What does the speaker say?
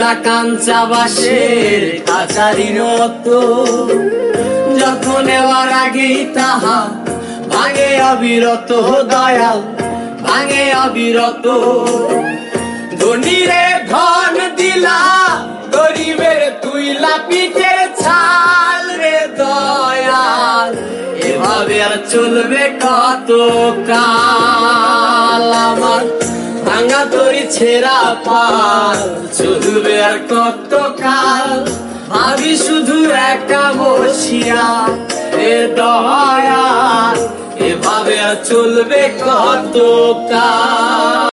তুলা কাঞ্চা বাসের কাচারির মতো, যখন নেওয়ার আগেই তাহা ভাঙে অবিরত, দয়াল ভাঙে অবিরত। ধনীরে ধন দিলা, গরিবের তুইলা পিঠের ছাল রে দয়াল, এভাবে আর চলবে কত কাল? আমার ভাঙা তরি ছেঁড়া পাল চলবে আর কত কাল? ভাবি শুধু একা বসিয়া এ দয়াল, এভাবে আর চলবে কত কাল?